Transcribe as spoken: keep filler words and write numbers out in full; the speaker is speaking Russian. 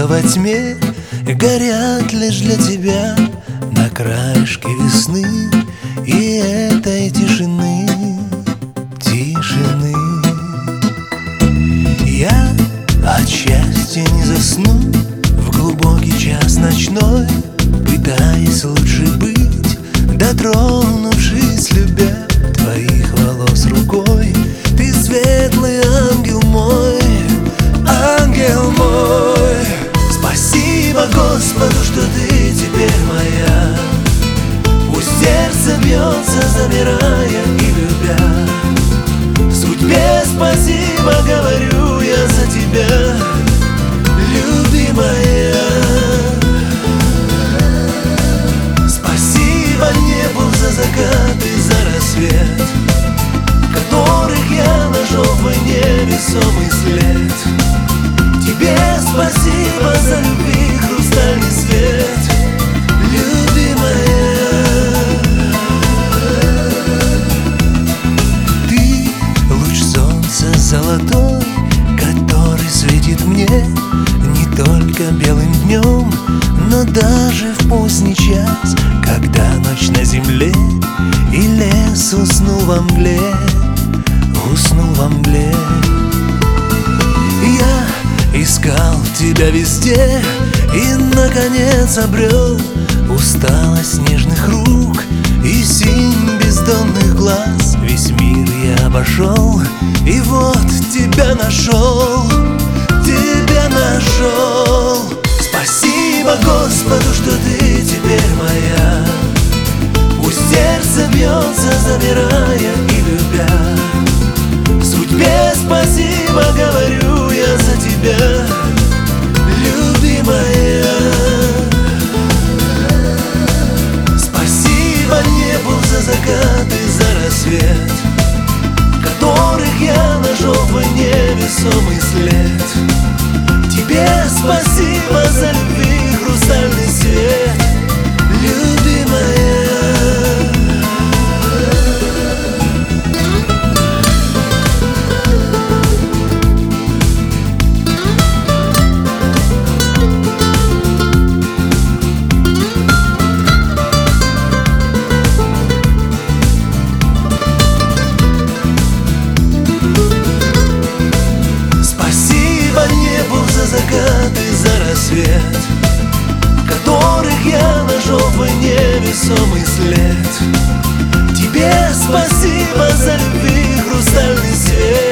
солнышко во тьме горят лишь для тебя на краешке весны и этой тишины, тишины. Я от счастья не засну в глубокий час ночной, пытаясь лучше быть, дотронувшись, любя твоих волос рукой. Ты светлый ангел мой, ангел мой. Спасибо Господу, что ты теперь моя. Пусть сердце бьется, замирая и любя. Судьбе спасибо говорю я за тебя, любимая. Спасибо небу за закат и за рассвет, которых я нашел в войне весомый след. Тебе спасибо за любви хрустальный свет, любимая. Ты луч солнца золотой, который светит мне не только белым днем, но даже в поздний час, когда ночь на земле и лес уснул во мгле, уснул во мгле. Я искал тебя везде и, наконец, обрел усталость нежных рук и синь бездонных глаз. Весь мир я обошел и вот тебя нашел, тебя нашел. Спасибо Господу, что ты теперь моя. Пусть сердце бьется, замирая и любя. Судьбе спасибо говорю я за тебя, любимая. Спасибо небу за закат и за рассвет, которых я нашел в войне весомый след. Тебе спасибо за любви хрустальный свет, любимая. Закат и за рассвет, которых я нашел в войне весомый след. Тебе спасибо за любви хрустальный свет.